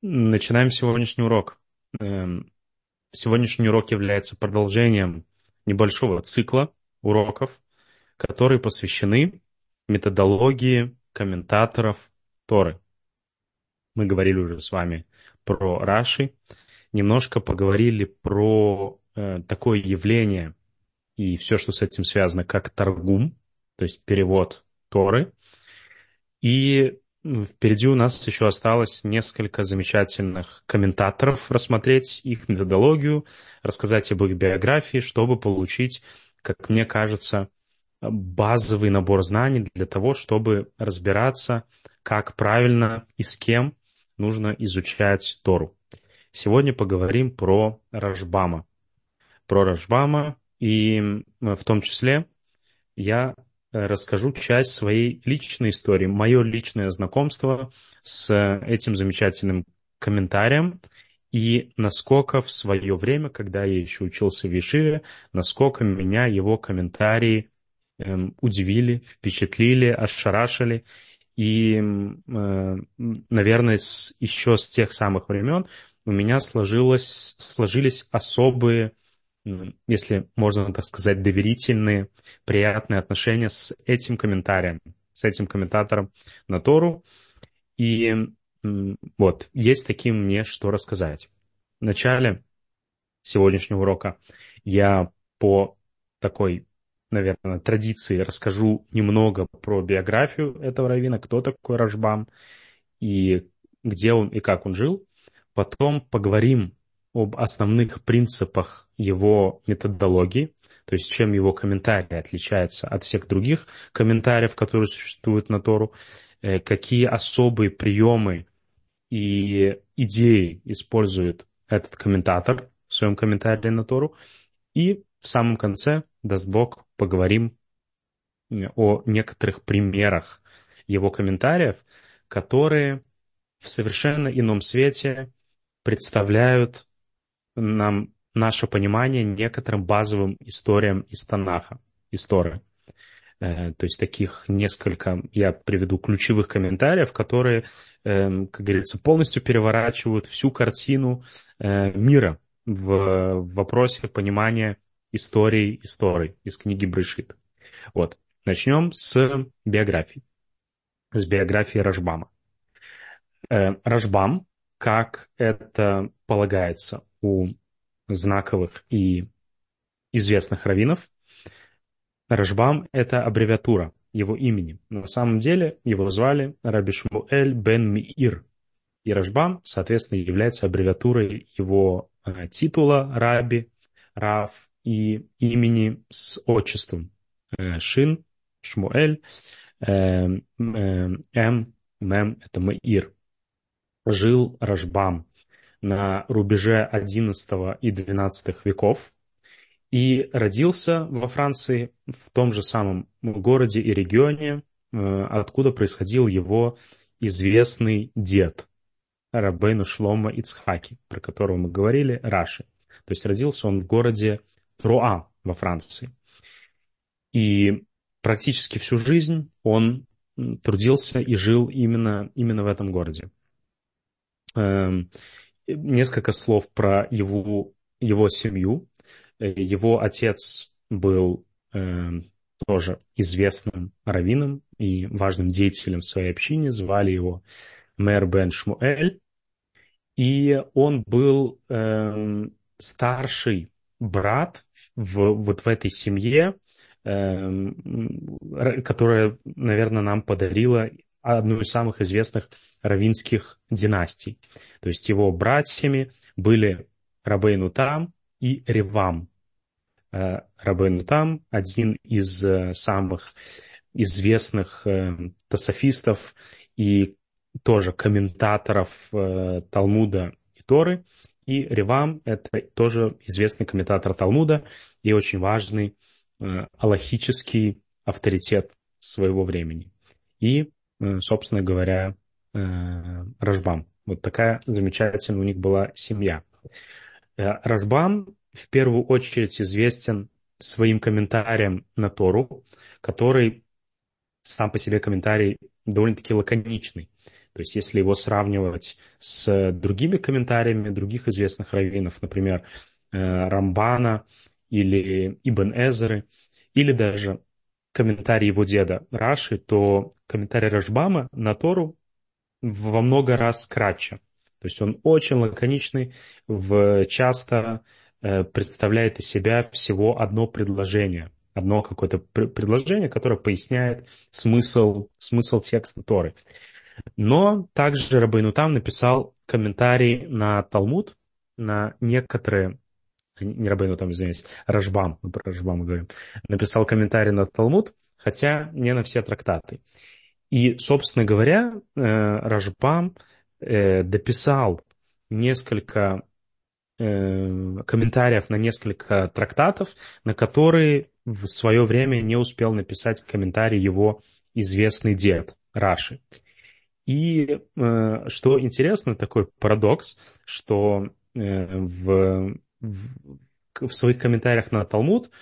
Начинаем сегодняшний урок. Сегодняшний урок является продолжением небольшого цикла уроков, которые посвящены методологии комментаторов Торы. Мы говорили уже с вами про Раши, немножко поговорили про такое явление и все, что с этим связано, как Таргум, то есть перевод Торы. И впереди у нас еще осталось несколько замечательных комментаторов, рассмотреть их методологию, рассказать об их биографии, чтобы получить, как мне кажется, базовый набор знаний для того, чтобы разбираться, как правильно и с кем нужно изучать Тору. Сегодня поговорим про Рашбама. Про Рашбама, и в том числе я расскажу часть своей личной истории, мое личное знакомство с этим замечательным комментарием и насколько в свое время, когда я еще учился в Ешиве, насколько меня его комментарии удивили, впечатлили, ошарашили. И, наверное, еще с тех самых времен у меня сложились особые, если можно так сказать, доверительные, приятные отношения с этим комментарием, с этим комментатором на Тору. И вот, есть таким мне что рассказать. В начале сегодняшнего урока я по такой, наверное, традиции расскажу немного про биографию этого раввина, кто такой Рашбам, и где он и как он жил. Потом поговорим об основных принципах его методологии, то есть чем его комментарий отличается от всех других комментариев, которые существуют на Тору, какие особые приемы и идеи использует этот комментатор в своем комментарии на Тору. И в самом конце, даст Бог, поговорим о некоторых примерах его комментариев, которые в совершенно ином свете представляют нам наше понимание некоторым базовым историям из Танаха, из Торы. То есть таких несколько, я приведу ключевых комментариев, которые, как говорится, полностью переворачивают всю картину мира в вопросе понимания истории из книги Брешит. Вот. Начнем с биографии, с биографии Рашбама. Рашбам, как это полагается у знаковых и известных раввинов, Рашбам — это аббревиатура его имени. На самом деле его звали Раби Шмуэль бен Меир. И Рашбам, соответственно, является аббревиатурой его титула Раби, Рав и имени с отчеством Шин, Шмуэль, Мем, это Меир. Жил Рашбам на рубеже XI и XII веков и родился во Франции в том же самом городе и регионе, откуда происходил его известный дед Рабейну Шломо Ицхаки, про которого мы говорили, Раши. То есть родился он в городе Труа во Франции. И практически всю жизнь он трудился и жил именно в этом городе. Несколько слов про его семью. Его отец был тоже известным раввином и важным деятелем в своей общине. Звали его Мер бен Шмуэль. И он был старший брат вот в этой семье, которая, наверное, нам подарила одну из самых известных раввинских династий. То есть его братьями были Рабейну Там и Ревам. Рабейну Там — один из самых известных тософистов и тоже комментаторов Талмуда и Торы. И Ревам — это тоже известный комментатор Талмуда и очень важный алахический авторитет своего времени. И, собственно говоря, Рашбам. Вот такая замечательная у них была семья. Рашбам в первую очередь известен своим комментарием на Тору, который сам по себе комментарий довольно-таки лаконичный. То есть если его сравнивать с другими комментариями других известных раввинов, например, Рамбана или Ибн Эзеры, или даже комментарий его деда Раши, то комментарий Рашбама на Тору во много раз кратче. То есть он очень лаконичный, часто представляет из себя всего одно предложение. Одно какое-то предложение, которое поясняет смысл текста Торы. Но также Рабейну Там написал комментарий на Талмуд, на некоторые, не Рабейну Там, извиняюсь, Рашбам, мы про Рашбам говорим, написал комментарий на Талмуд, хотя не на все трактаты. И, собственно говоря, Рашбам дописал несколько комментариев на несколько трактатов, на которые в свое время не успел написать комментарий его известный дед Раши. И что интересно, такой парадокс, что в своих комментариях на Талмуд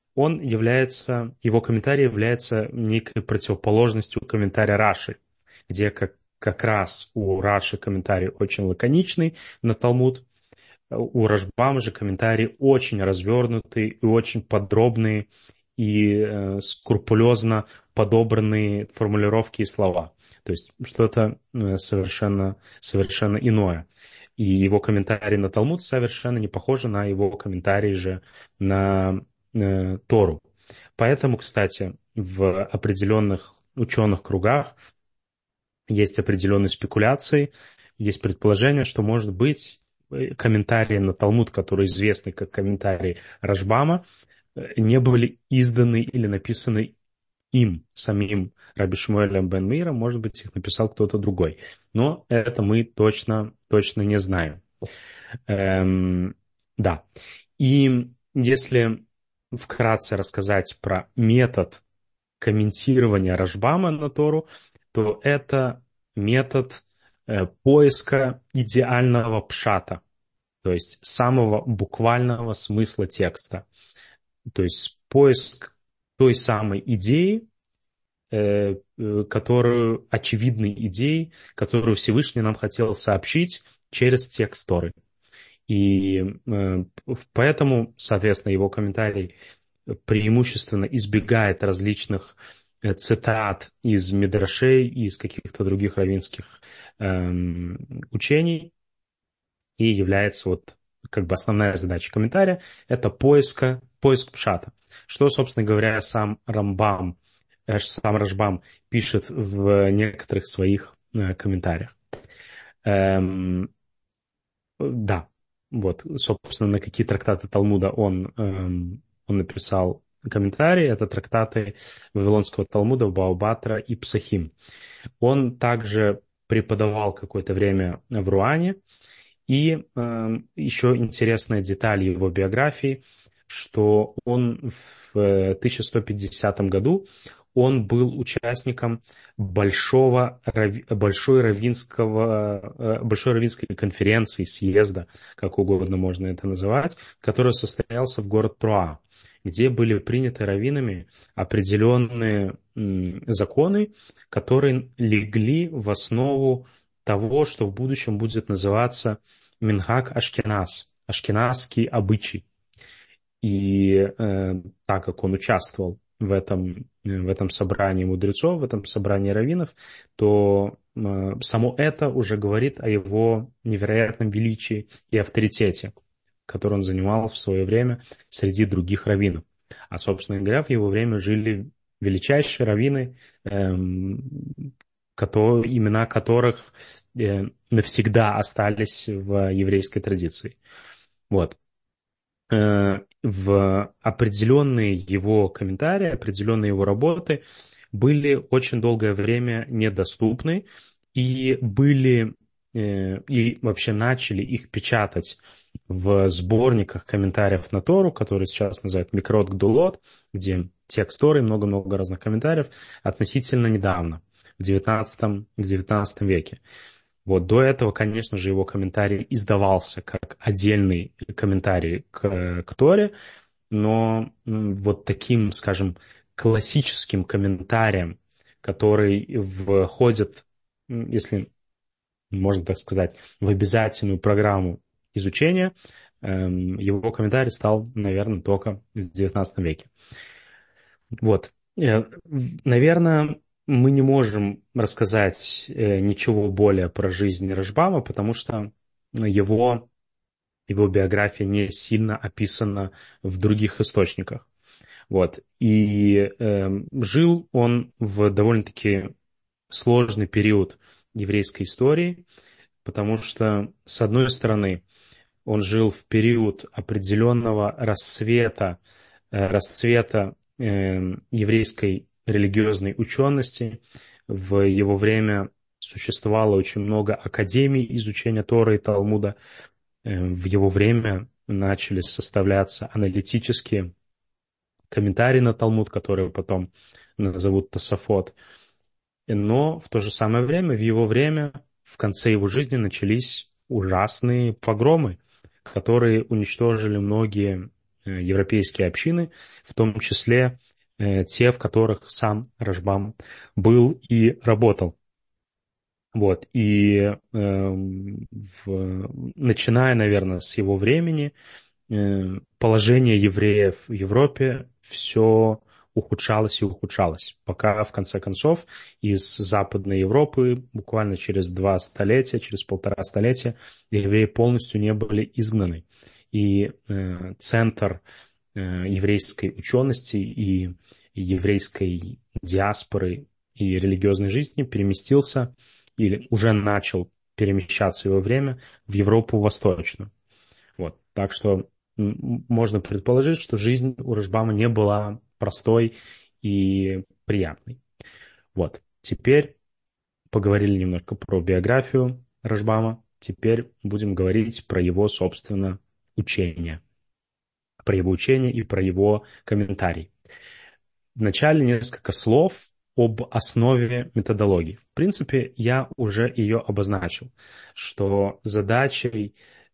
его комментарий является некой противоположностью комментария Раши, где как раз у Раши комментарий очень лаконичный на Талмуд, у Рашбама же комментарии очень развернутые и очень подробные и скрупулезно подобранные формулировки и слова. То есть что-то совершенно иное. И его комментарии на Талмуд совершенно не похожи на его комментарии же на Тору. Поэтому, кстати, в определенных ученых кругах есть определенные спекуляции, есть предположение, что, может быть, комментарии на Талмуд, которые известны как комментарии Рашбама, не были изданы или написаны им, самим Раби Шмуэлем бен Миром, может быть, их написал кто-то другой. Но это мы точно не знаем. Да. И если вкратце рассказать про метод комментирования Рашбама на Тору, то это метод поиска идеального пшата, то есть самого буквального смысла текста. То есть поиск той самой идеи, очевидной идеи, которую Всевышний нам хотел сообщить через текст Торы. И поэтому, соответственно, его комментарий преимущественно избегает различных цитат из мидрашей и из каких-то других раввинских учений, и является вот как бы основная задача комментария — это поиск пшата. Что, собственно говоря, сам Рашбам пишет в некоторых своих комментариях. Да, вот, собственно, на какие трактаты Талмуда он написал комментарии. Это трактаты Вавилонского Талмуда, Баобатра и Псахим. Он также преподавал какое-то время в Руане. И еще интересная деталь его биографии, что он в 1150 году он был участником большой раввинской конференции, съезда, как угодно можно это называть, который состоялся в город Труа, где были приняты раввинами определенные законы, которые легли в основу того, что в будущем будет называться Минхаг Ашкеназ, ашкеназский обычай. И так как он участвовал в этом собрании мудрецов, в этом собрании раввинов, то само это уже говорит о его невероятном величии и авторитете, который он занимал в свое время среди других раввинов. А, собственно говоря, в его время жили величайшие раввины, имена которых навсегда остались в еврейской традиции. Вот. В определенные его комментарии, определенные его работы были очень долгое время недоступны и вообще начали их печатать в сборниках комментариев на Тору, которые сейчас называют Микрот Гдулот, где текст Торы и много-много разных комментариев относительно недавно, в XIX веке. Вот до этого, конечно же, его комментарий издавался как отдельный комментарий к Торе, но вот таким, скажем, классическим комментарием, который входит, если можно так сказать, в обязательную программу изучения, его комментарий стал, наверное, только в XIX веке. Вот. Наверное, мы не можем рассказать ничего более про жизнь Рашбама, потому что его биография не сильно описана в других источниках. Вот. И жил он в довольно-таки сложный период еврейской истории, потому что, с одной стороны, он жил в период определенного расцвета еврейской религиозной учености. В его время существовало очень много академий изучения Торы и Талмуда. В его время начали составляться аналитические комментарии на Талмуд, которые потом назовут Тосафот. Но в то же самое время, в его время, в конце его жизни начались ужасные погромы, которые уничтожили многие европейские общины, в том числе те, в которых сам Рашбам был и работал. Вот. И начиная, наверное, с его времени, положение евреев в Европе все ухудшалось и ухудшалось, пока, в конце концов, из Западной Европы буквально через 2 столетия, через 1,5 столетия евреи полностью не были изгнаны. И центр еврейской учености и еврейской диаспоры и религиозной жизни переместился или уже начал перемещаться его время в Европу Восточную. Вот. Так что можно предположить, что жизнь у Рашбама не была простой и приятной. Вот. Теперь поговорили немножко про биографию Рашбама. Теперь будем говорить про его, собственно, учение. Про его учение и про его комментарий. Вначале несколько слов об основе методологии. В принципе, я уже ее обозначил, что задача,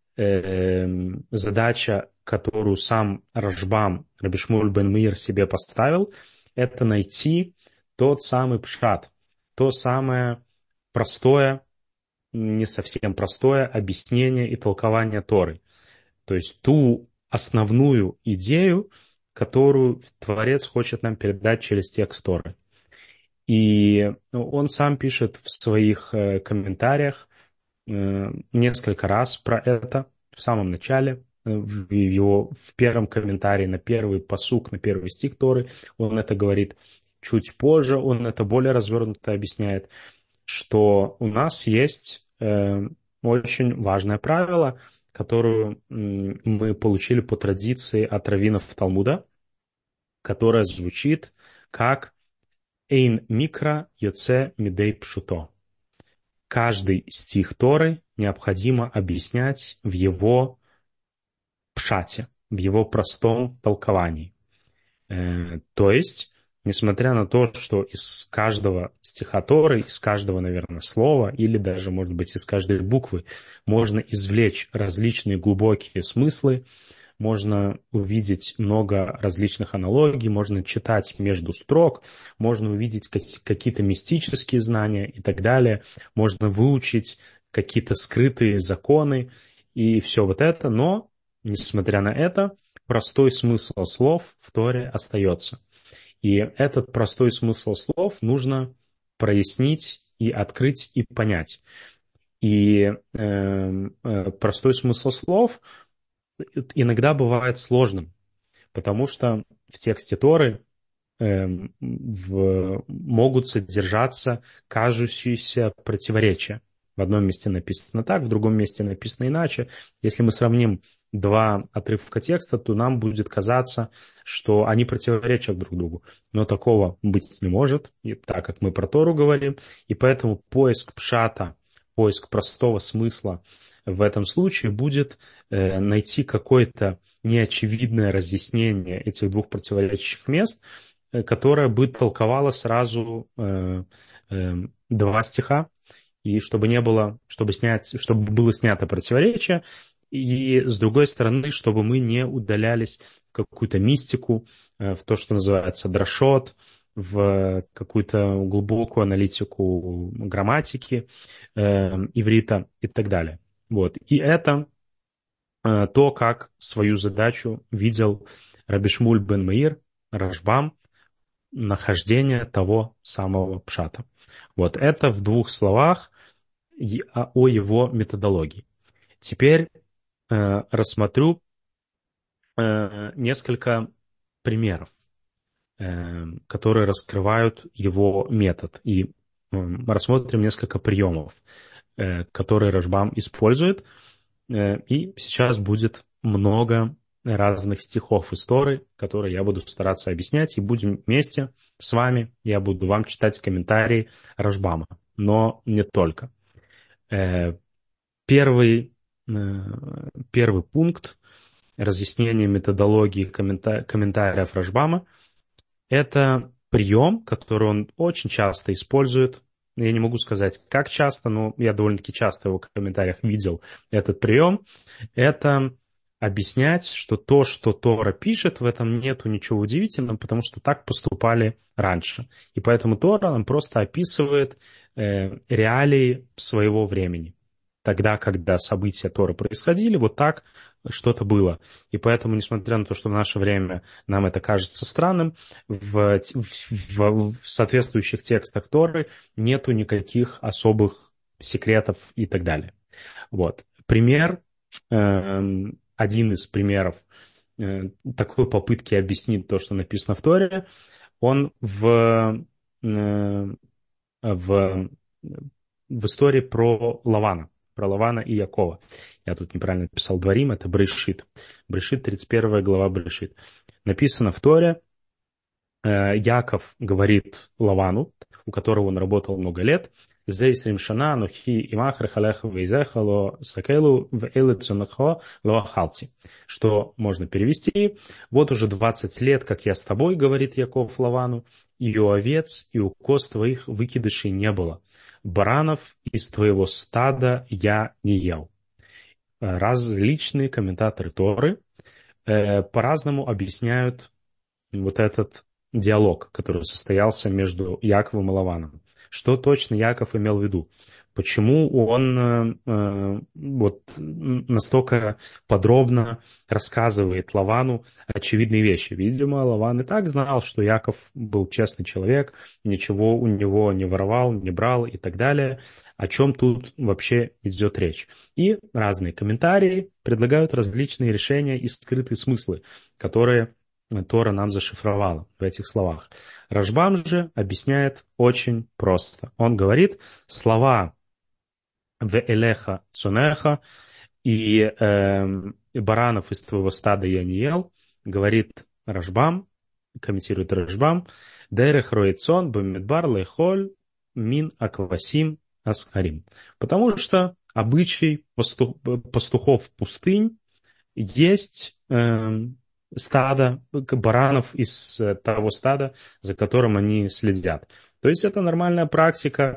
которую сам Рашбам, Раби Шмуль бен Меир, себе поставил, это найти тот самый пшат, то самое простое, не совсем простое объяснение и толкование Торы. То есть ту основную идею, которую Творец хочет нам передать через текст Торы. И он сам пишет в своих комментариях несколько раз про это в самом начале, в первом комментарии на первый пасук, на первый стих Торы, он это говорит. Чуть позже он это более развернуто объясняет, что у нас есть очень важное правило, которую мы получили по традиции от раввинов Талмуда, которое звучит как «Эйн микра йоце мидей пшуто». Каждый стих Торы необходимо объяснять в его пшате, в его простом толковании. То есть, несмотря на то, что из каждого стиха Торы, из каждого, наверное, слова, или даже, может быть, из каждой буквы можно извлечь различные глубокие смыслы, можно увидеть много различных аналогий, можно читать между строк, можно увидеть какие-то мистические знания и так далее, можно выучить какие-то скрытые законы и все вот это, но, несмотря на это, простой смысл слов в Торе остается. И этот простой смысл слов нужно прояснить и открыть и понять. И простой смысл слов иногда бывает сложным, потому что в тексте Торы могут содержаться кажущиеся противоречия. В одном месте написано так, в другом месте написано иначе. Если мы сравним 2 отрывка текста, то нам будет казаться, что они противоречат друг другу. Но такого быть не может, и так как мы про Тору говорим. И поэтому поиск пшата, поиск простого смысла в этом случае будет найти какое-то неочевидное разъяснение этих 2 противоречащих мест, которое бы толковало сразу 2 стиха, и чтобы было снято противоречие, и с другой стороны, чтобы мы не удалялись в какую-то мистику, в то, что называется дрошот, в какую-то глубокую аналитику грамматики, иврита и так далее. Вот. И это то, как свою задачу видел Раби Шмуль бен Меир, Рашбам, нахождение того самого пшата. Вот это в двух словах о его методологии. Теперь рассмотрю несколько примеров, которые раскрывают его метод. И рассмотрим несколько приемов, которые Рашбам использует. И сейчас будет много разных стихов из Торы, которые я буду стараться объяснять, и будем вместе с вами, я буду вам читать комментарии Рашбама, но не только. Первый пункт разъяснения методологии комментариев Рашбама — это прием, который он очень часто использует. Я не могу сказать, как часто, но я довольно-таки часто в его комментариях видел этот прием. Это объяснять, что то, что Тора пишет, в этом нету ничего удивительного, потому что так поступали раньше. И поэтому Тора нам просто описывает реалии своего времени. Тогда, когда события Торы происходили, вот так что-то было. И поэтому, несмотря на то, что в наше время нам это кажется странным, в соответствующих текстах Торы нету никаких особых секретов и так далее. Вот. Один из примеров такой попытки объяснить то, что написано в Торе, он в истории про Лавана и Якова. Я тут неправильно написал Дворим, это Брешит. Брешит, 31 глава Брешит. Написано в Торе, Яков говорит Лавану, у которого он работал много лет, «Зейсрим шана, нухи имах рахалеха вейзехало сакелу вейлецунахо лоахалти». Что можно перевести: «Вот уже 20 лет, как я с тобой, говорит Яков Лавану, и у овец, и у коз твоих выкидышей не было. Баранов из твоего стада я не ел». Различные комментаторы Торы по-разному объясняют вот этот диалог, который состоялся между Яковом и Лаваном. Что точно Яков имел в виду? Почему он вот настолько подробно рассказывает Лавану очевидные вещи? Видимо, Лаван и так знал, что Яков был честный человек, ничего у него не воровал, не брал и так далее. О чем тут вообще идет речь? И разные комментарии предлагают различные решения и скрытые смыслы, которые Тора нам зашифровала в этих словах. Рашбам же объясняет очень просто. Он говорит, слова «веэлеха цунеха» и «баранов из твоего стада я не ел», говорит Рашбам, комментирует Рашбам, «дерех роэцон бамидбар лейхоль мин аквасим асхарим». Потому что обычай пастухов пустынь есть стадо баранов из того стада, за которым они следят. То есть это нормальная практика.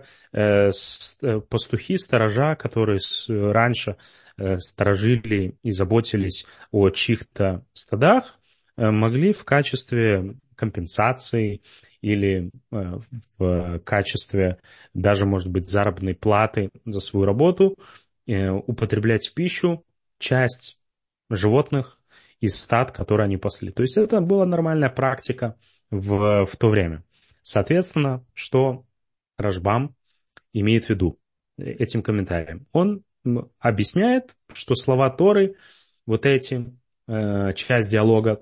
Пастухи, сторожа, которые раньше сторожили и заботились о чьих-то стадах, могли в качестве компенсации или в качестве даже, может быть, заработной платы за свою работу употреблять в пищу часть животных из стад, которые они пасли. То есть это была нормальная практика в то время. Соответственно, что Рашбам имеет в виду этим комментарием? Он объясняет, что слова Торы, вот эти, часть диалога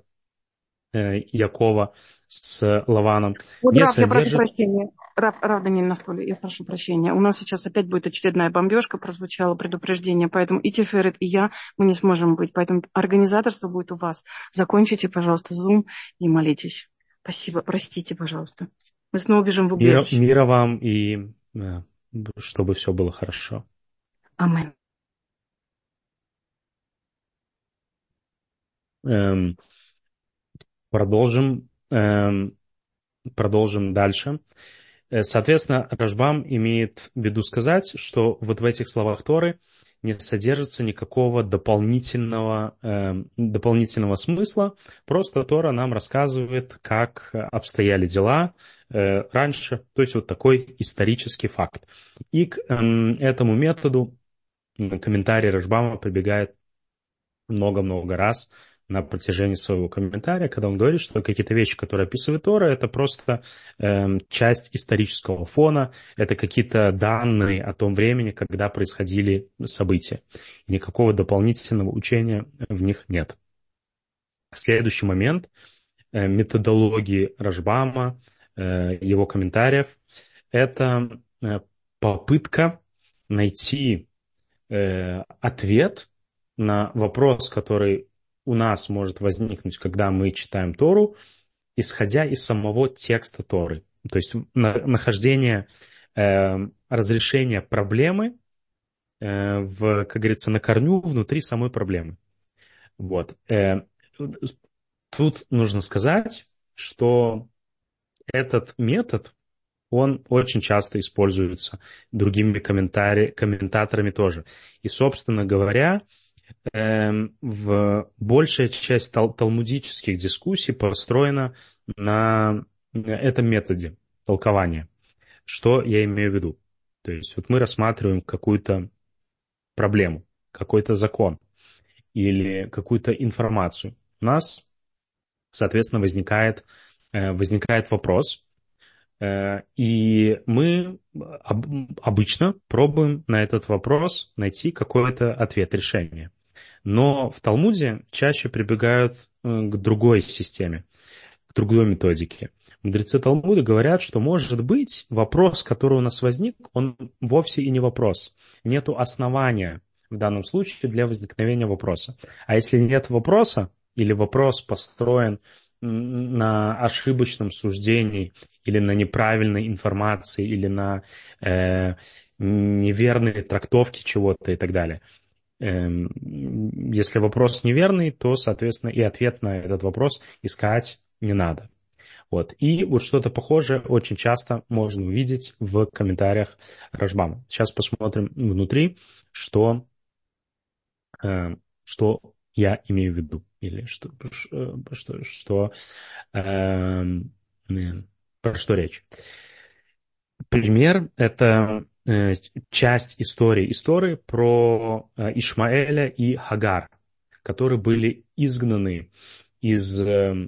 Якова с Лаваном, Вот, не Раф, я прошу содержит... прощения. Раф Даниил Нафтули, я прошу прощения. У нас сейчас опять будет очередная бомбежка, прозвучало предупреждение, поэтому и Тиферет, и я, мы не сможем быть. Поэтому организаторство будет у вас. Закончите, пожалуйста, Zoom и молитесь. Спасибо, простите, пожалуйста. Мы снова бежим в убежище. Мира вам и чтобы все было хорошо. Амин. Продолжим дальше. Соответственно, Рашбам имеет в виду сказать, что вот в этих словах Торы не содержится никакого дополнительного смысла. Просто Тора нам рассказывает, как обстояли дела раньше. То есть вот такой исторический факт. И к этому методу комментарий Рашбама прибегает много-много раз на протяжении своего комментария, когда он говорит, что какие-то вещи, которые описывает Тора, это просто часть исторического фона, это какие-то данные о том времени, когда происходили события. И никакого дополнительного учения в них нет. Следующий момент методологии Рашбама, его комментариев, это попытка найти ответ на вопрос, который у нас может возникнуть, когда мы читаем Тору, исходя из самого текста Торы. То есть нахождение разрешения проблемы как говорится, на корню внутри самой проблемы. Вот. Тут нужно сказать, что этот метод, он очень часто используется другими комментаторами тоже. И, собственно говоря, большая часть талмудических дискуссий построена на этом методе толкования. Что я имею в виду? То есть вот мы рассматриваем какую-то проблему, какой-то закон или какую-то информацию. У нас, соответственно, возникает вопрос, и мы обычно пробуем на этот вопрос найти какой-то ответ, решение. Но в Талмуде чаще прибегают к другой системе, к другой методике. Мудрецы Талмуда говорят, что, может быть, вопрос, который у нас возник, он вовсе и не вопрос. Нету основания в данном случае для возникновения вопроса. А если нет вопроса, или вопрос построен на ошибочном суждении, или на неправильной информации, или на неверной трактовке чего-то и так далее. Если вопрос неверный, то, соответственно, и ответ на этот вопрос искать не надо. Вот. И вот что-то похожее очень часто можно увидеть в комментариях Рашбама. Сейчас посмотрим внутри, что я имею в виду. Или про что речь. Пример — это часть истории про Ишмаэля и Хагар, которые были изгнаны из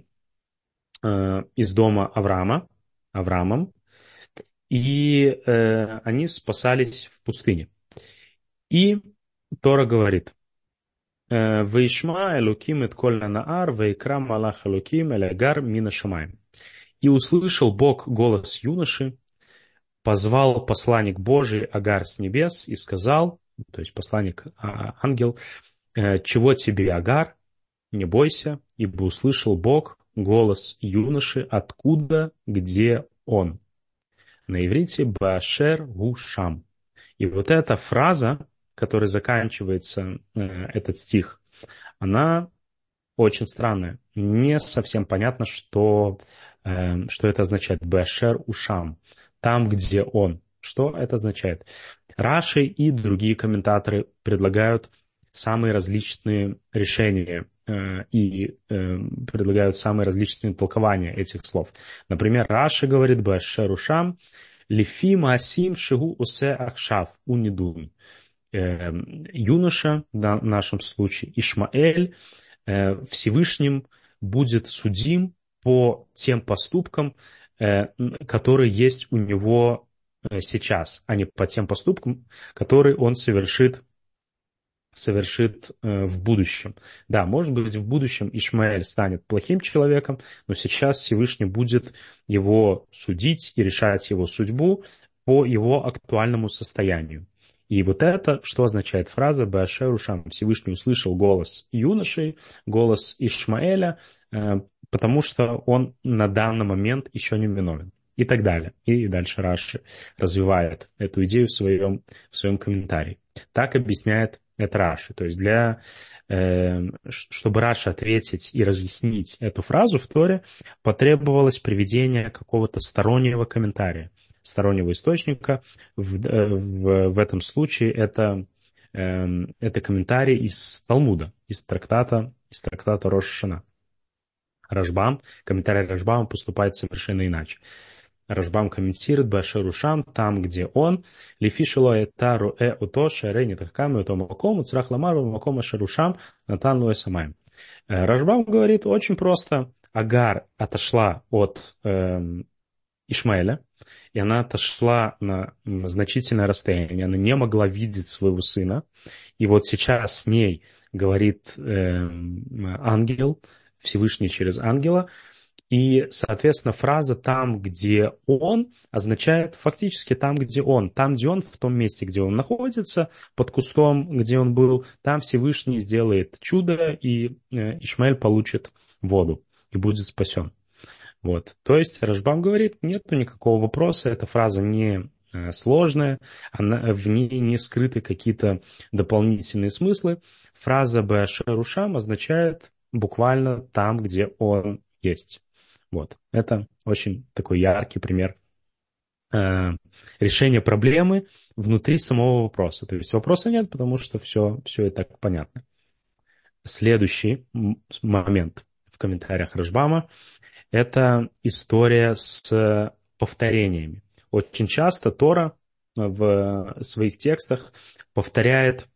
дома Авраамом, и они спасались в пустыне. И Тора говорит: «Ваишма элуким эт коль наар, ваикра малах элуким эль Агар мина шамаим». И услышал Бог голос юноши, позвал посланник Божий Агар с небес и сказал, то есть посланник ангел: «Чего тебе, Агар? Не бойся, ибо услышал Бог голос юноши, откуда, где он». На иврите «Баашер гушам». И вот эта фраза, которой заканчивается этот стих, она очень странная. Не совсем понятно, что это означает «Баашер ушам». Там, где он. Что это означает? Раши и другие комментаторы предлагают самые различные решения и предлагают самые различные толкования этих слов. Например, Раши говорит: «Баашер ушам лифи маасим шигу усе ахшав унидун». Юноша, в нашем случае Ишмаэль, Всевышним будет судим по тем поступкам, которые есть у него сейчас, а не по тем поступкам, которые он совершит в будущем. Да, может быть, в будущем Ишмаэль станет плохим человеком, но сейчас Всевышний будет его судить и решать его судьбу по его актуальному состоянию. И вот это, что означает фраза «Баашер ушам». Всевышний услышал голос юноши, голос Ишмаэля, потому что он на данный момент еще не виновен. И так далее. И дальше Раши развивает эту идею в своем комментарии. Так объясняет это Раши. То есть чтобы Раши ответить и разъяснить эту фразу в Торе, потребовалось приведение какого-то стороннего комментария, стороннего источника. В этом случае это комментарий из Талмуда, из трактата Рош ха-Шана. Комментарий Рашбама поступает совершенно иначе. Рашбам комментирует Башарушам, там, где он, Лифишило Этару Уто Шерени Тахками Уто Макому Црах Ламару Макома Шарушам Натан Луэ Самаем. Рашбам говорит очень просто. Агар отошла от Ишмаэля, и она отошла на значительное расстояние. Она не могла видеть своего сына. И вот сейчас с ней говорит ангел, Всевышний через ангела, и, соответственно, фраза «там, где он» означает фактически «там, где он». Там, где он, в том месте, где он находится, под кустом, где он был, там Всевышний сделает чудо, и Ишмаэль получит воду и будет спасен. Вот. То есть Рашбам говорит, нету никакого вопроса, эта фраза не сложная, в ней не скрыты какие-то дополнительные смыслы. Фраза «Башарушам» означает буквально «там, где он есть». Вот. Это очень такой яркий пример решения проблемы внутри самого вопроса. То есть вопроса нет, потому что все и так понятно. Следующий момент в комментариях Рашбама – это история с повторениями. Очень часто Тора в своих текстах повторяет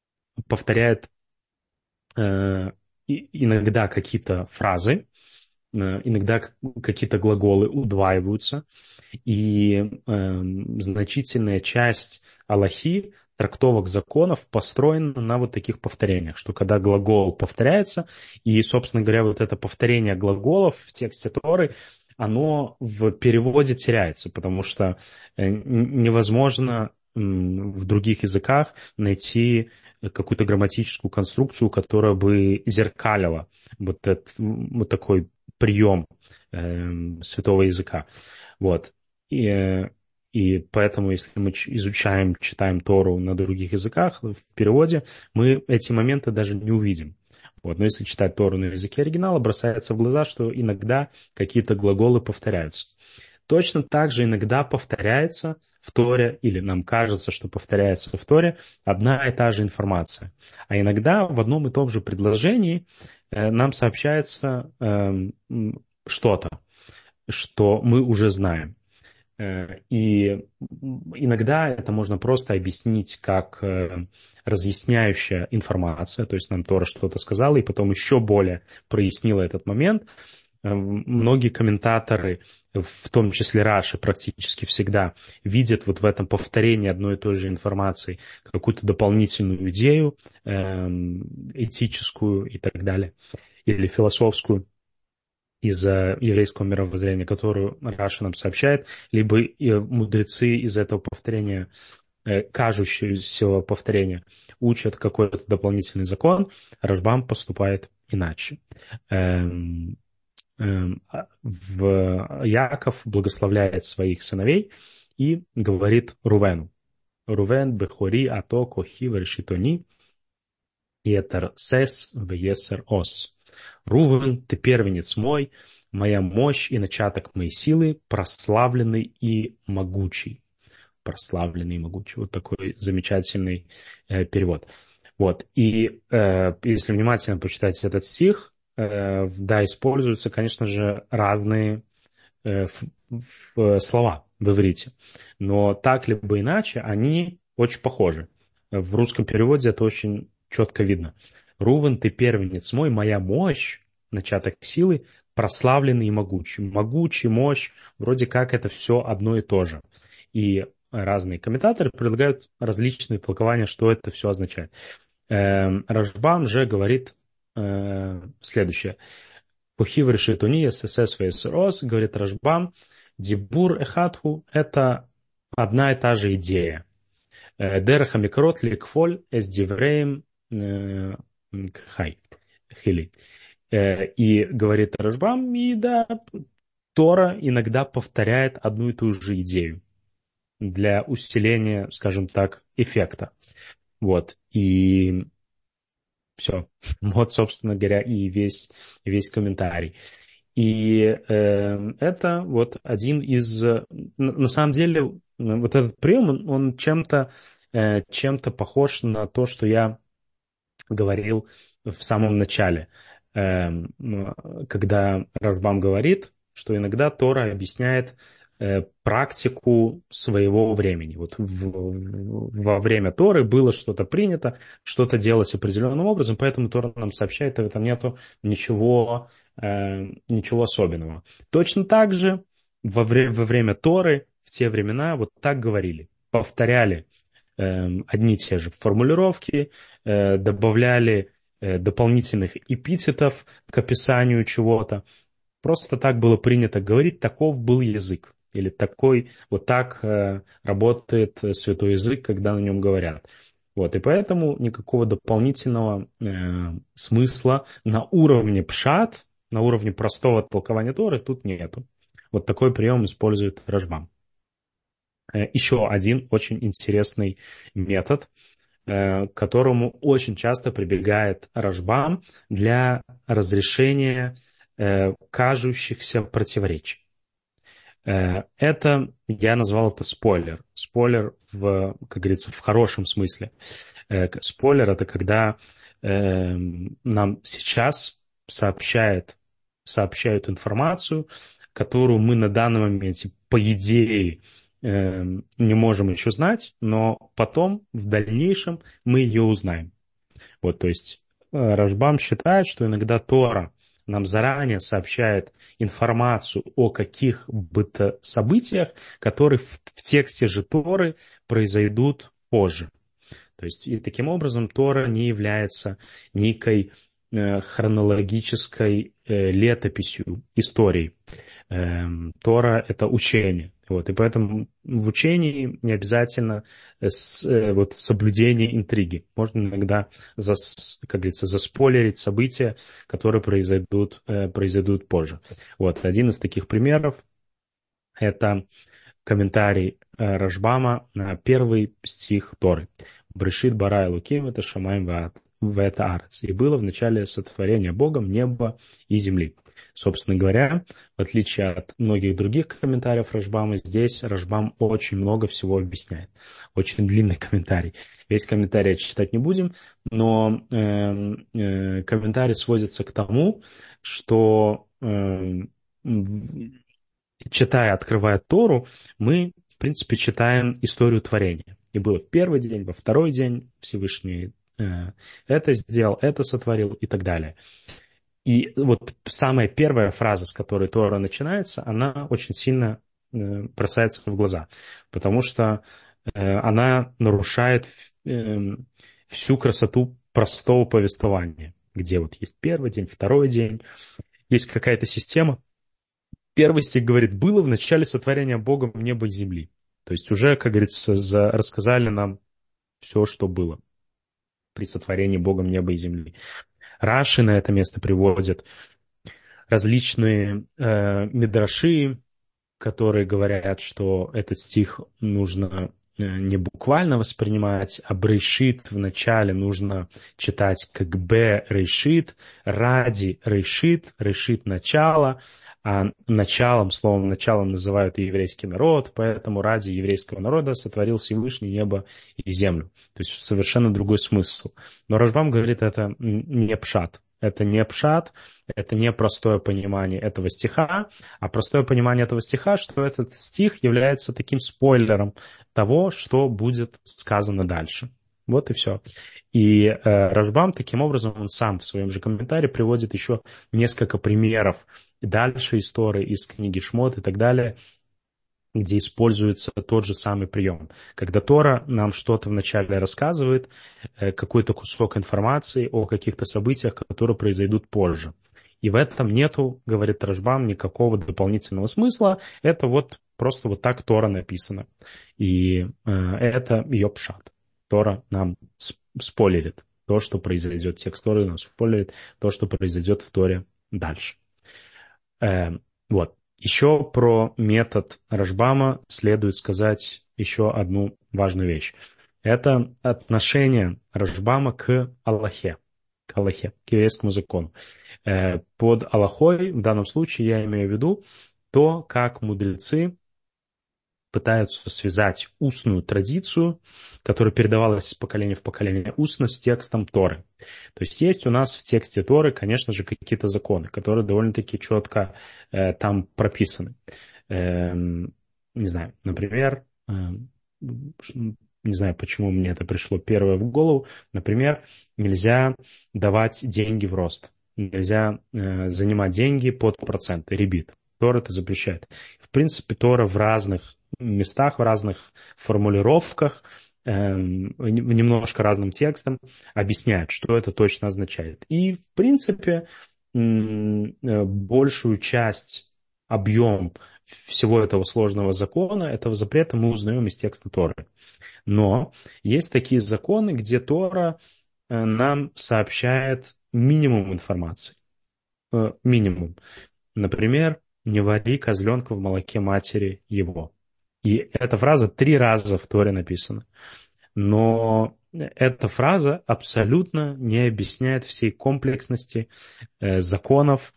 иногда какие-то фразы, иногда какие-то глаголы удваиваются, и значительная часть Аллахи, трактовок законов, построена на вот таких повторениях, что когда глагол повторяется, и, собственно говоря, вот это повторение глаголов в тексте Торы, оно в переводе теряется, потому что невозможно в других языках найти какую-то грамматическую конструкцию, которая бы зеркалила вот такой прием святого языка. Вот. И поэтому, если мы изучаем, читаем Тору на других языках, в переводе, мы эти моменты даже не увидим. Вот. Но если читать Тору на языке оригинала, бросается в глаза, что иногда какие-то глаголы повторяются. Точно так же иногда повторяется в Торе, или нам кажется, что повторяется в Торе, одна и та же информация. А иногда в одном и том же предложении нам сообщается что-то, что мы уже знаем. И иногда это можно просто объяснить как разъясняющая информация, то есть нам Тора что-то сказала, и потом еще более прояснила этот момент. Многие комментаторы, в том числе Раши, практически всегда видят вот в этом повторении одной и той же информации какую-то дополнительную идею, этическую и так далее, или философскую из еврейского мировоззрения, которую Раша нам сообщает, либо мудрецы из этого повторения, кажущегося повторения, учат какой-то дополнительный закон, Рашбам поступает иначе. Яков благословляет своих сыновей и говорит Рувену: Рувен бехори ато кохи врешитони етер сес веесер ос. Рувен, ты первенец мой, моя мощь и начаток моей силы, прославленный и могучий. Прославленный и могучий. Вот такой замечательный перевод. Вот. И если внимательно почитать этот стих, да, используются, конечно же, разные слова в иврите. Но так либо иначе они очень похожи. В русском переводе это очень четко видно. Рувен, ты первенец мой, моя мощь, начаток силы, прославленный и могучий. Могучий, мощь, вроде как это все одно и то же. И разные комментаторы предлагают различные толкования, что это все означает. Рашбам же говорит следующее. Пухив решит уния ССС ВСРОС, говорит Рашбам, дибур эхатху – это одна и та же идея. Дераха микрот ликфоль эс дивреем хай хили. И говорит Рашбам, и да, Тора иногда повторяет одну и ту же идею для усиления, скажем так, эффекта. Вот. И все. Вот, собственно говоря, и весь комментарий. И это вот один из... На самом деле, вот этот прием, он чем-то похож на то, что я говорил в самом начале, когда Рашбам говорит, что иногда Тора объясняет практику своего времени. Вот во время Торы было что-то принято, что-то делалось определенным образом, поэтому Тора нам сообщает, в этом нету ничего особенного. Точно так же во время Торы, в те времена, вот так говорили, повторяли одни и те же формулировки, добавляли дополнительных эпитетов к описанию чего-то. Просто так было принято говорить, таков был язык. Или такой, вот так работает святой язык, когда на нем говорят. Вот, и поэтому никакого дополнительного смысла на уровне пшат, на уровне простого толкования Торы тут нету. Вот такой прием использует Рашбам. Еще один очень интересный метод, к которому очень часто прибегает Рашбам для разрешения кажущихся противоречий. Это, я назвал это спойлер. Спойлер, как говорится, в хорошем смысле. Спойлер — это когда нам сейчас сообщают информацию, которую мы на данном моменте, по идее, не можем еще знать, но потом, в дальнейшем, мы ее узнаем. Вот, то есть Рашбам считает, что иногда Тора нам заранее сообщает информацию о каких бы то событиях, которые в тексте же Торы произойдут позже. То есть и таким образом Тора не является некой хронологической летописью истории. Тора — это учение. Вот, и поэтому в учении не обязательно соблюдение интриги. Можно иногда, как говорится, заспойлерить события, которые произойдут позже. Вот, один из таких примеров — это комментарий Рашбама на первый стих Торы. «Брешит бара элоким это шамаим вэт арец». И было в начале сотворения Богом неба и земли. Собственно говоря, в отличие от многих других комментариев Рашбама, здесь Рашбам очень много всего объясняет. Очень длинный комментарий. Весь комментарий читать не будем, но комментарий сводится к тому, что читая, открывая Тору, мы, в принципе, читаем историю творения. И было в первый день, во второй день Всевышний это сделал, это сотворил и так далее. И вот самая первая фраза, с которой Тора начинается, она очень сильно бросается в глаза, потому что она нарушает всю красоту простого повествования, где вот есть первый день, второй день, есть какая-то система. Первый стих говорит: «Было в начале сотворения Богом неба и земли». То есть уже, как говорится, рассказали нам все, что было при сотворении Богом неба и земли. Раши на это место приводит различные мидраши, которые говорят, что этот стих нужно не буквально воспринимать, а брешит в начале нужно читать как б решит, ради решит, решит начало, а словом началом называют и еврейский народ, поэтому ради еврейского народа сотворил Всевышний небо и землю. То есть совершенно другой смысл. Но Рашбам говорит, это не пшат. Это не пшат, это не простое понимание этого стиха, а простое понимание этого стиха, что этот стих является таким спойлером того, что будет сказано дальше. Вот и все. И Рашбам таким образом, он сам в своем же комментарии приводит еще несколько примеров дальше истории из книги Шмот и так далее, где используется тот же самый прием. Когда Тора нам что-то вначале рассказывает, какой-то кусок информации о каких-то событиях, которые произойдут позже. И в этом нету, говорит Рашбам, никакого дополнительного смысла. Это вот просто вот так Тора написана. И это ее пшат. Тора нам спойлерит то, что произойдет. Текст Торы нам спойлерит то, что произойдет в Торе дальше. Вот. Еще про метод Рашбама следует сказать еще одну важную вещь. Это отношение Рашбама к Аллахе, к еврейскому закону. Под Аллахой в данном случае я имею в виду то, как мудрецы пытаются связать устную традицию, которая передавалась из поколения в поколение устно, с текстом Торы. То есть у нас в тексте Торы, конечно же, какие-то законы, которые довольно-таки четко там прописаны. не знаю, например, не знаю, почему мне это пришло первое в голову, например, нельзя давать деньги в рост, нельзя занимать деньги под проценты, ребит. Тора это запрещает. В принципе, Тора в разных местах, в разных формулировках, в немножко разным текстом объясняет, что это точно означает. И, в принципе, большую часть, объем всего этого сложного закона, этого запрета мы узнаем из текста Торы. Но есть такие законы, где Тора нам сообщает минимум информации. Минимум. Например, не вари козленка в молоке матери его. И эта фраза 3 раза в Торе написана. Но эта фраза абсолютно не объясняет всей комплексности законов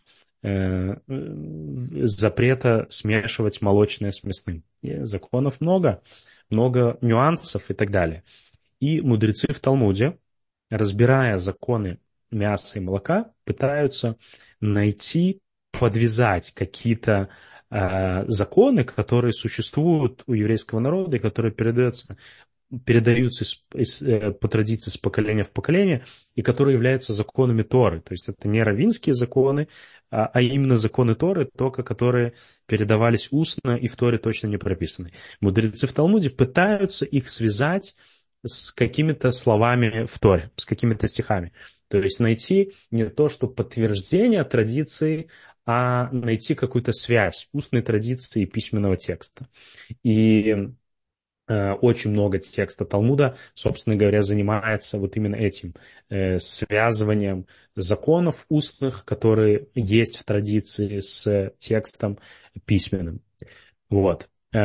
запрета смешивать молочное с мясным. И законов много, много нюансов и так далее. И мудрецы в Талмуде, разбирая законы мяса и молока, пытаются найти, подвязать какие-то законы, которые существуют у еврейского народа и которые передаются по традиции с поколения в поколение, и которые являются законами Торы. То есть это не раввинские законы, а именно законы Торы, только которые передавались устно и в Торе точно не прописаны. Мудрецы в Талмуде пытаются их связать с какими-то словами в Торе, с какими-то стихами. То есть найти не то, что подтверждение традиции, а найти какую-то связь устной традиции и письменного текста. И очень много текста Талмуда, собственно говоря, занимается вот именно этим связыванием законов устных, которые есть в традиции, с текстом письменным. Вот.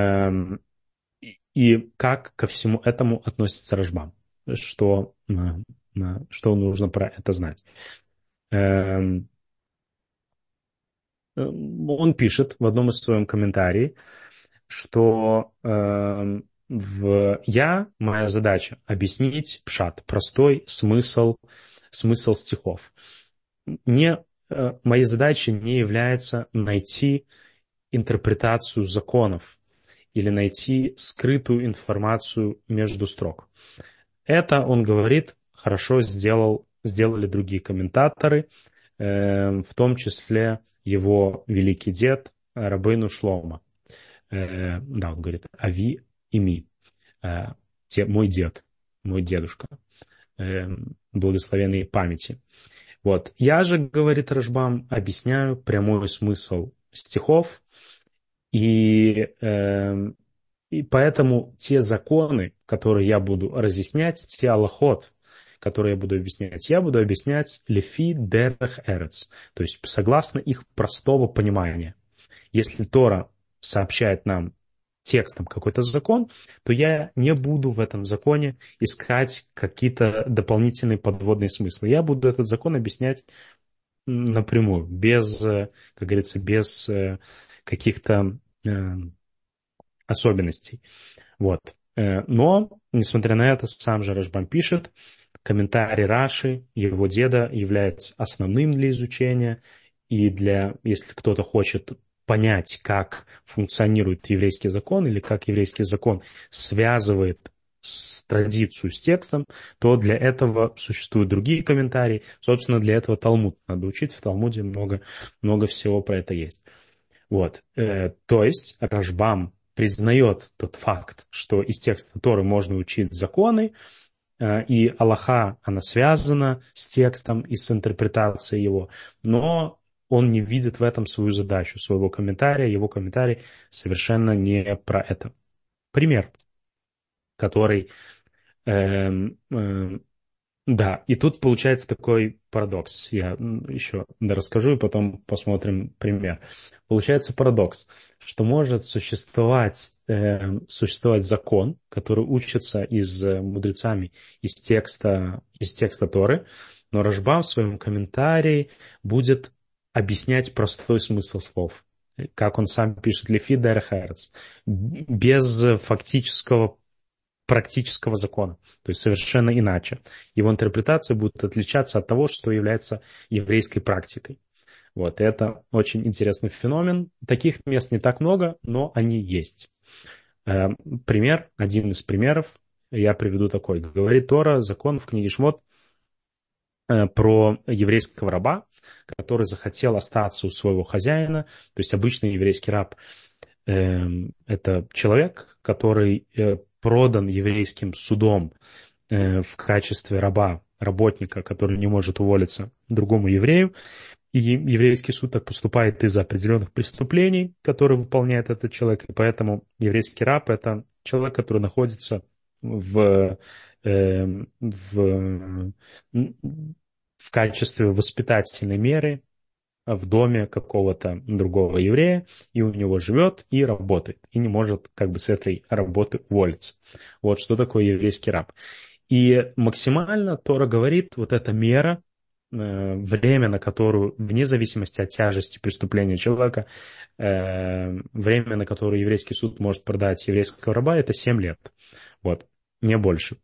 И как ко всему этому относится Рашбам? Что нужно про это знать? Он пишет в одном из своих комментариев, что моя задача объяснить пшат, простой смысл стихов. Моей задачей не является найти интерпретацию законов или найти скрытую информацию между строк. Это, он говорит, хорошо сделали другие комментаторы, в том числе его великий дед Рабейну Шломо. Да, он говорит, Ави и ми, мой дедушка, благословенной памяти. Вот. Я же, говорит Рашбам, объясняю прямой смысл стихов, и поэтому те законы, которые я буду разъяснять, те алахот, которые я буду объяснять лефи дерех эрец, то есть согласно их простого понимания. Если Тора сообщает нам текстом какой-то закон, то я не буду в этом законе искать какие-то дополнительные подводные смыслы. Я буду этот закон объяснять напрямую, без, как говорится, без каких-то особенностей. Вот. Но, несмотря на это, сам же Рашбам пишет, комментарий Раши, его деда, является основным для изучения, и если кто-то хочет понять, как функционирует еврейский закон или как еврейский закон связывает традицию с текстом, то для этого существуют другие комментарии. Собственно, для этого Талмуд надо учить. В Талмуде много всего про это есть. Вот. То есть Рашбам признает тот факт, что из текста Торы можно учить законы, и Алаха, она связана с текстом и с интерпретацией его, но он не видит в этом свою задачу, своего комментария. Его комментарий совершенно не про это. Пример, который... да, и тут получается такой парадокс. Я еще расскажу и потом посмотрим пример. Получается парадокс, что может существовать закон, который учится мудрецами из текста Торы, но Рашбам в своем комментарии будет объяснять простой смысл слов. Как он сам пишет, лефи дерех эрец, без практического закона, то есть совершенно иначе. Его интерпретация будет отличаться от того, что является еврейской практикой. Вот, это очень интересный феномен. Таких мест не так много, но они есть. Один из примеров я приведу такой. Говорит Тора, закон в книге Шмот про еврейского раба, который захотел остаться у своего хозяина. То есть обычный еврейский раб – это человек, который продан еврейским судом в качестве раба, работника, который не может уволиться другому еврею. И еврейский суд так поступает из-за определенных преступлений, которые выполняет этот человек. И поэтому еврейский раб – это человек, который находится в качестве воспитательной меры в доме какого-то другого еврея, и у него живет и работает, и не может как бы с этой работы уволиться. Вот что такое еврейский раб. И максимально Тора говорит, вот эта мера, время, на которую, вне зависимости от тяжести преступления человека, время, на которое еврейский суд может продать еврейского раба, это 7 лет. Вот, не больше.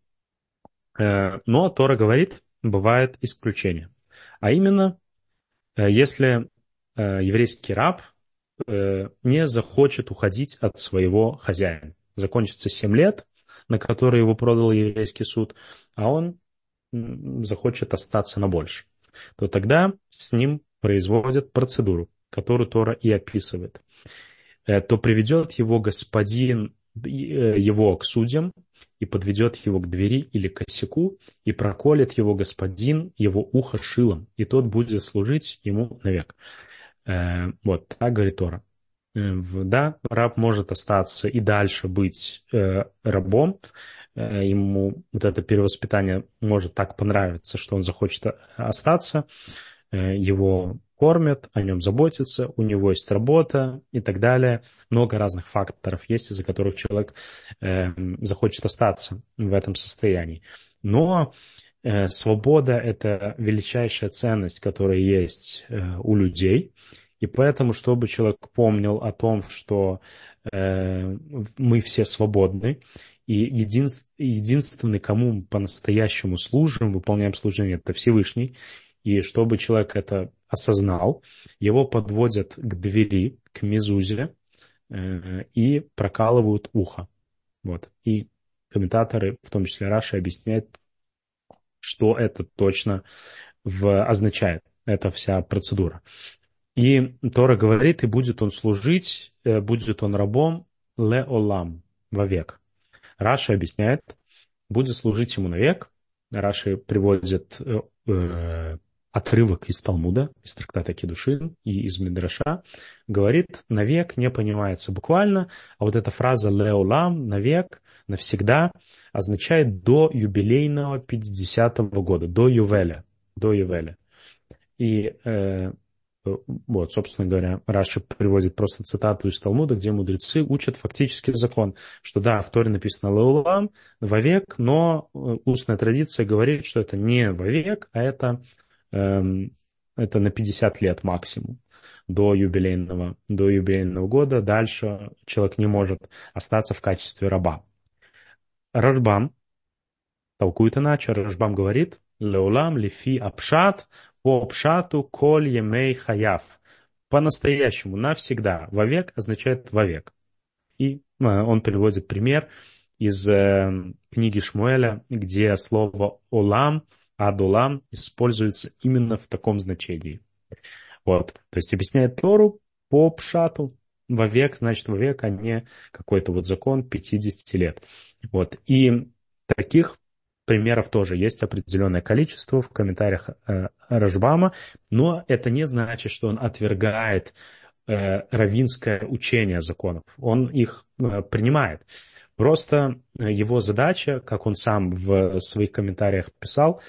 Но Тора говорит, бывает исключение. А именно, если еврейский раб не захочет уходить от своего хозяина. Закончится 7 лет, на которые его продал еврейский суд, а он захочет остаться на больше, то тогда с ним производят процедуру, которую Тора и описывает. То приведет его господин его к судьям и подведет его к двери или к косяку, и проколет его господин его ухо шилом, и тот будет служить ему навек. Вот, так говорит Тора. Да, раб может остаться и дальше быть рабом. Ему вот это перевоспитание может так понравиться, что он захочет остаться. Его кормят, о нем заботятся, у него есть работа и так далее. Много разных факторов есть, из-за которых человек захочет остаться в этом состоянии. Но свобода – это величайшая ценность, которая есть у людей. И поэтому, чтобы человек помнил о том, что мы все свободны, и единственный, кому мы по-настоящему служим, выполняем служение, это Всевышний. И чтобы человек это осознал, его подводят к двери, к мезузе, и прокалывают ухо. Вот. И комментаторы, в том числе Раши, объясняют, что это точно означает, эта вся процедура. И Тора говорит, и будет он служить, будет он рабом ле-олам, вовек. Раши объясняет, будет служить ему навек. Раши приводит отрывок из Талмуда, из трактата Кидушин и из Мидраша, говорит, навек не понимается буквально, а вот эта фраза леолам, навек, навсегда, означает до юбилейного 50-го года, до Ювеля, до Ювеля. И вот, собственно говоря, Раши приводит просто цитату из Талмуда, где мудрецы учат фактически закон, что да, в Торе написано леолам, вовек, но устная традиция говорит, что это не вовек, а это на 50 лет максимум до юбилейного года. Дальше человек не может остаться в качестве раба. Рашбам толкует иначе. Рашбам говорит, леулам лифи апшат, по апшату коль емей хаяв. По-настоящему, навсегда. Вовек означает вовек. И он приводит пример из книги Шмуэля, где слово олам, адулам используется именно в таком значении. Вот. То есть объясняет Тору по пшату. Вовек, значит вовек, а не какой-то вот закон 50 лет. Вот. И таких примеров тоже есть определенное количество в комментариях Рашбама, но это не значит, что он отвергает раввинское учение законов. Он их принимает. Просто его задача, как он сам в своих комментариях писал,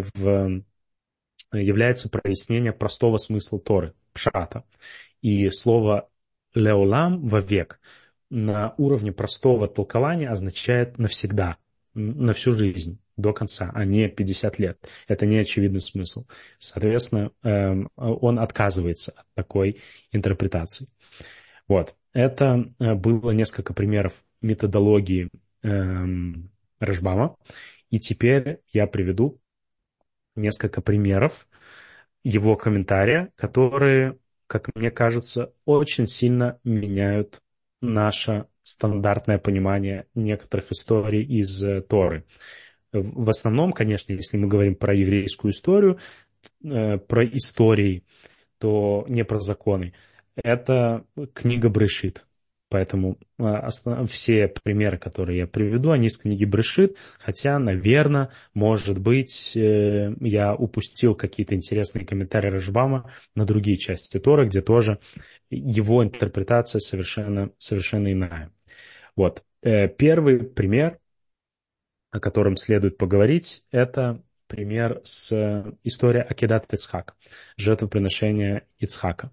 является прояснение простого смысла Торы, пшата. И слово леолам, вовек, на уровне простого толкования означает навсегда, на всю жизнь, до конца, а не 50 лет. Это не очевидный смысл. Соответственно, он отказывается от такой интерпретации. Вот. Это было несколько примеров методологии Рашбама. И теперь я приведу несколько примеров его комментария, которые, как мне кажется, очень сильно меняют наше стандартное понимание некоторых историй из Торы. В основном, конечно, если мы говорим про еврейскую историю, про истории, то не про законы. Это книга Брешит. Поэтому все примеры, которые я приведу, они из книги Брешит, хотя, наверное, может быть, я упустил какие-то интересные комментарии Рашбама на другие части Торы, где тоже его интерпретация совершенно иная. Вот. Первый пример, о котором следует поговорить, это пример с историей Акидат Ицхак, жертвоприношения Ицхака.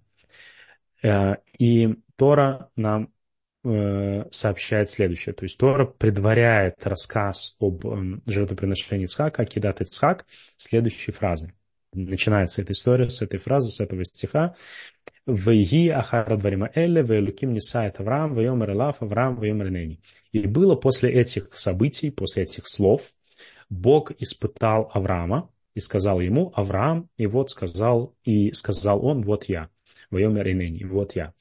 И Тора нам сообщает следующее. То есть Тора предваряет рассказ об жертвоприношении Ицхака, Акидат Ицхак, следующей фразой. Начинается эта история с этой фразы, с этого стиха. «Вейги ахара дварима элле, веэлуким нисает Авраам, вейомер элаф Авраам, вейомер нени». И было после этих событий, после этих слов, Бог испытал Авраама и сказал ему: Авраам, и вот сказал он: вот я. Вейомер нени, вот я.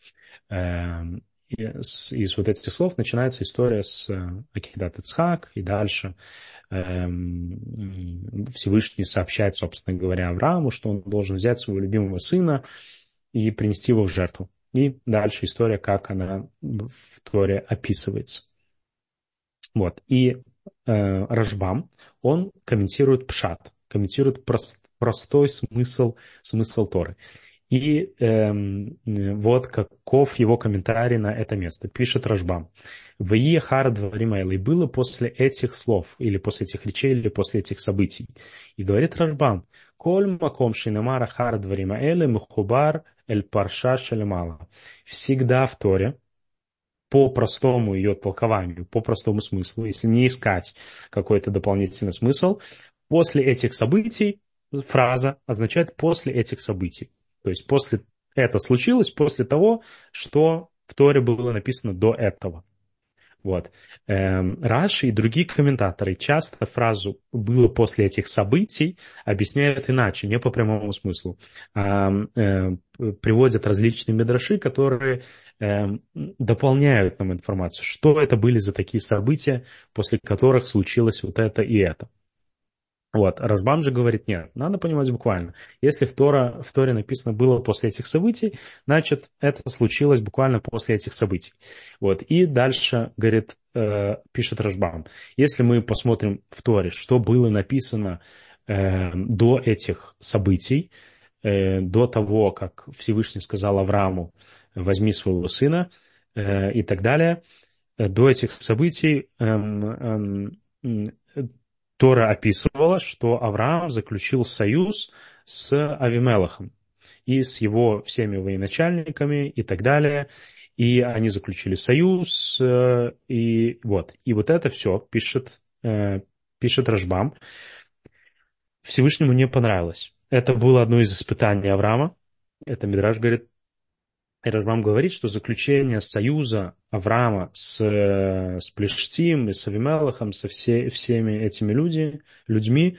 Из вот этих слов начинается история с Акидат Ицхак, и дальше Всевышний сообщает, собственно говоря, Аврааму, что он должен взять своего любимого сына и принести его в жертву. И дальше история, как она в Торе описывается. Вот. И Рашбам, он комментирует пшат, комментирует простой смысл Торы. И вот каков его комментарий на это место. Пишет Рашбам. «Ваи хара дварим аэлэ». И было после этих слов, или после этих речей, или после этих событий. И говорит Рашбам: «Коль маком шинамара хара дварим аэлэ мухубар эль парша шелемала». Всегда в Торе, по простому ее толкованию, по простому смыслу, если не искать какой-то дополнительный смысл, после этих событий, фраза означает «после этих событий». То есть это случилось после того, что в Торе было написано до этого. Вот. Раши и другие комментаторы часто фразу «было после этих событий» объясняют иначе, не по прямому смыслу. Приводят различные мидраши, которые дополняют нам информацию, что это были за такие события, после которых случилось вот это и это. Вот. Рашбам же говорит: нет, надо понимать буквально. Если в Торе написано «было после этих событий», значит, это случилось буквально после этих событий. Вот. И дальше, говорит, пишет Рашбам: если мы посмотрим в Торе, что было написано до этих событий, до того, как Всевышний сказал Аврааму: возьми своего сына, и так далее, до этих событий Тора описывала, что Авраам заключил союз с Авимелахом и с его всеми военачальниками и так далее. И они заключили союз, и вот это все пишет Рашбам. Всевышнему не понравилось. Это было одно из испытаний Авраама. Это Мидраш говорит. И Рашбам говорит, что заключение союза Авраама с Плештим и с Авимелахом, со всеми этими людьми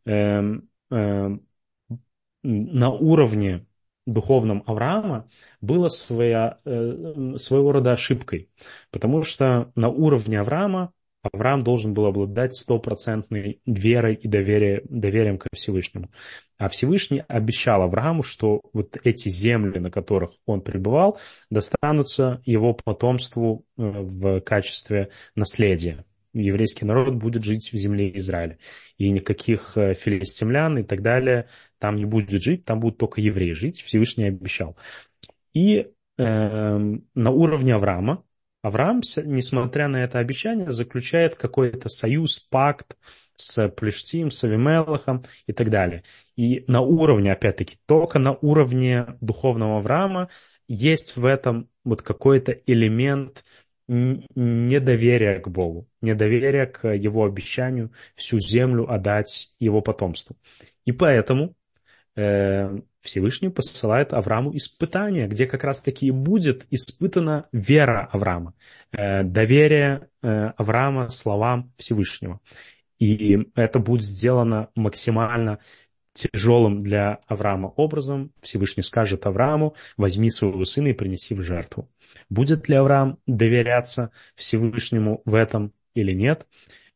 на уровне духовном Авраама было своего рода ошибкой. Потому что на уровне Авраама Авраам должен был обладать стопроцентной верой и доверием ко Всевышнему. А Всевышний обещал Аврааму, что вот эти земли, на которых он пребывал, достанутся его потомству в качестве наследия. Еврейский народ будет жить в земле Израиля. И никаких филистимлян и так далее там не будет жить, там будут только евреи жить. Всевышний обещал. И на уровне Авраама, Авраам, несмотря на это обещание, заключает какой-то союз, пакт с Плештим, с Авимелахом и так далее. И на уровне, опять-таки, только на уровне духовного Авраама есть в этом вот какой-то элемент недоверия к Богу, недоверия к его обещанию всю землю отдать его потомству. И поэтому Всевышний посылает Аврааму испытание, где как раз-таки будет испытана вера Авраама, доверие Авраама словам Всевышнего. И это будет сделано максимально тяжелым для Авраама образом Всевышний скажет Аврааму: возьми своего сына и принеси в жертву. Будет ли Авраам доверяться Всевышнему в этом или нет?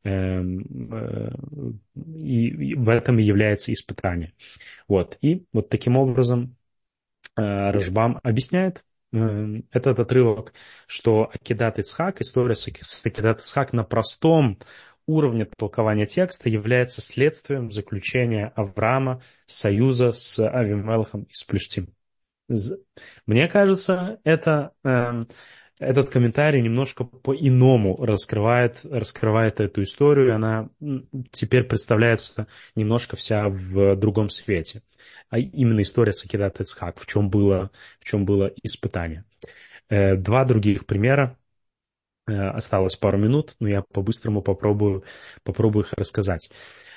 И в этом и является испытание. Вот. И вот таким образом Рашбам объясняет этот отрывок, что Акидат Ицхак, история с Акидат Ицхак на простом уровне толкования текста является следствием заключения Авраама союза с Авимелехом из Плештим. Мне кажется, этот комментарий немножко по-иному раскрывает эту историю, и она теперь представляется немножко вся в другом свете. А именно история с Акидат Ицхак, в чем было испытание. Два других примера. Осталось пару минут, но я по-быстрому попробую их рассказать.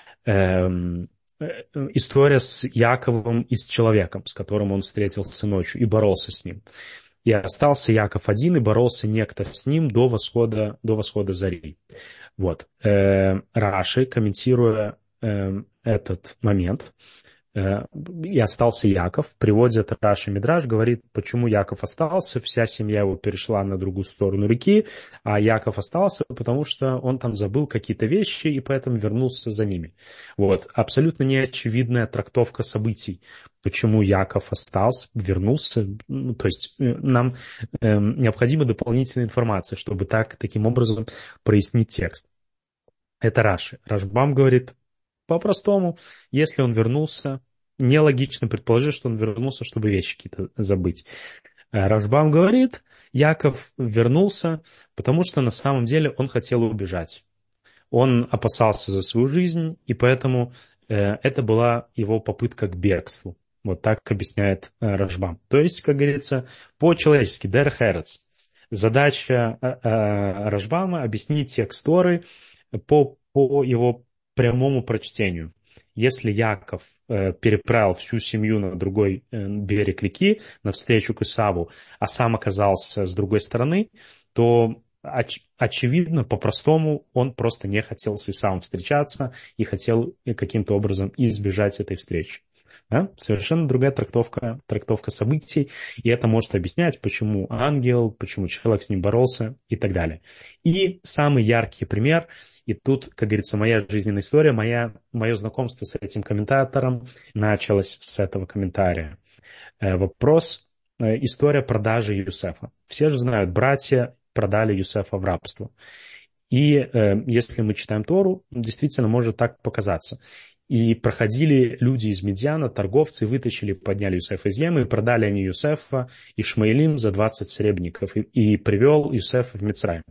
История с Яковом и с человеком, с которым он встретился ночью и боролся с ним. И остался Яков один, и боролся некто с ним до восхода зари. Вот. Раши, комментируя этот момент, и остался Яков, приводит Раши Мидраш, говорит, почему Яков остался, вся семья его перешла на другую сторону реки, а Яков остался, потому что он там забыл какие-то вещи и поэтому вернулся за ними. Вот. Абсолютно неочевидная трактовка событий, почему Яков остался, вернулся. То есть нам необходима дополнительная информация, чтобы таким образом прояснить текст. Это Раши. Рашбам говорит, по-простому, если он вернулся, нелогично предположить, что он вернулся, чтобы вещи какие-то забыть. Рашбам говорит, Яков вернулся, потому что на самом деле он хотел убежать. Он опасался за свою жизнь, и поэтому это была его попытка к бегству. Вот так объясняет Рашбам. То есть, как говорится, по-человечески, дер херец. Задача Рашбама объяснить текст Торы по его прямому прочтению. Если Яков переправил всю семью на другой берег реки, навстречу к Исаву, а сам оказался с другой стороны, то очевидно, по-простому, он просто не хотел с Исавом встречаться и хотел каким-то образом избежать этой встречи. Да? Совершенно другая трактовка событий, и это может объяснять, почему ангел, почему человек с ним боролся и так далее. И самый яркий пример, и тут, как говорится, моя жизненная история, мое знакомство с этим комментатором началось с этого комментария. Вопрос, история продажи Юсефа. Все же знают, братья продали Юсефа в рабство. И если мы читаем Тору, действительно может так показаться. И проходили люди из Медиана, торговцы, вытащили, подняли Юсефа из ямы, и продали они Юсефа Ишмаилим за 20 серебряников, и привел Юсефа в Мицраим.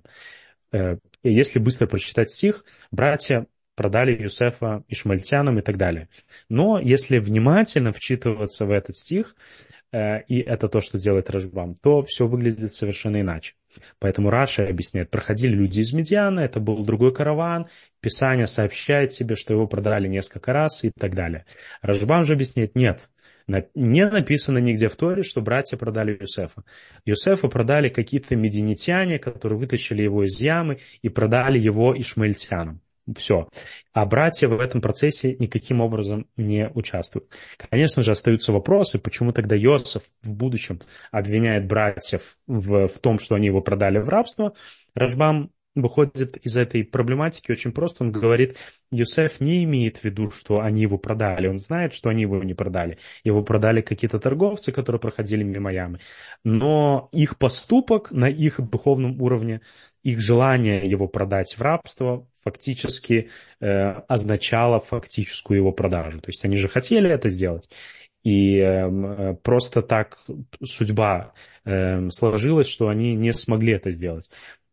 Если быстро прочитать стих, братья продали Юсефа ишмаильтянам и так далее. Но если внимательно вчитываться в этот стих, и это то, что делает Рашбам, то все выглядит совершенно иначе. Поэтому Раши объясняет, проходили люди из Медиана, это был другой караван, Писание сообщает тебе, что его продали несколько раз и так далее. Рашбам же объясняет, нет, не написано нигде в Торе, что братья продали Юсефа. Юсефа продали какие-то медианитяне, которые вытащили его из ямы и продали его ишмаильтянам. Все. А братья в этом процессе никаким образом не участвуют. Конечно же, остаются вопросы, почему тогда Йосеф в будущем обвиняет братьев в том, что они его продали в рабство. Рашбам выходит из этой проблематики очень просто. Он говорит, Йосеф не имеет в виду, что они его продали. Он знает, что они его не продали. Его продали какие-то торговцы, которые проходили мимо ямы. Но их поступок на их духовном уровне, их желание его продать в рабство фактически означало фактическую его продажу. То есть они же хотели это сделать. И просто так судьба сложилась, что они не смогли это сделать.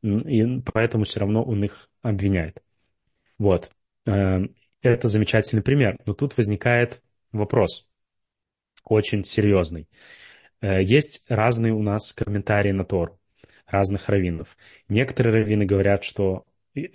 И поэтому все равно он их обвиняет. Вот. Это замечательный пример. Но тут возникает вопрос, очень серьезный. Есть разные у нас комментарии на Тору, разных раввинов. Некоторые раввины говорят, что, и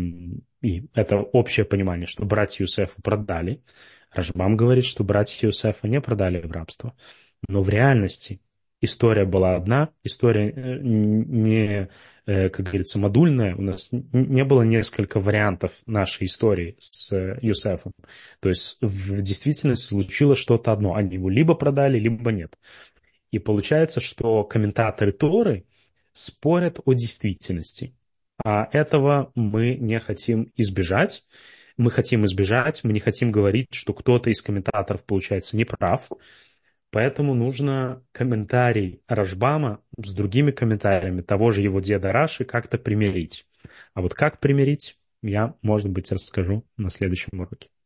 это общее понимание, что братья Юсефа продали. Рашбам говорит, что братья Юсефа не продали в рабство. Но в реальности история была одна, история не, как говорится, модульная. У нас не было несколько вариантов нашей истории с Юсефом. То есть в действительности случилось что-то одно. Они его либо продали, либо нет. И получается, что комментаторы Торы спорят о действительности. А этого мы не хотим избежать. Мы хотим избежать, мы не хотим говорить, что кто-то из комментаторов, получается, не прав. Поэтому нужно комментарий Рашбама с другими комментариями того же его деда Раши как-то примирить. А вот как примирить, я, может быть, расскажу на следующем уроке.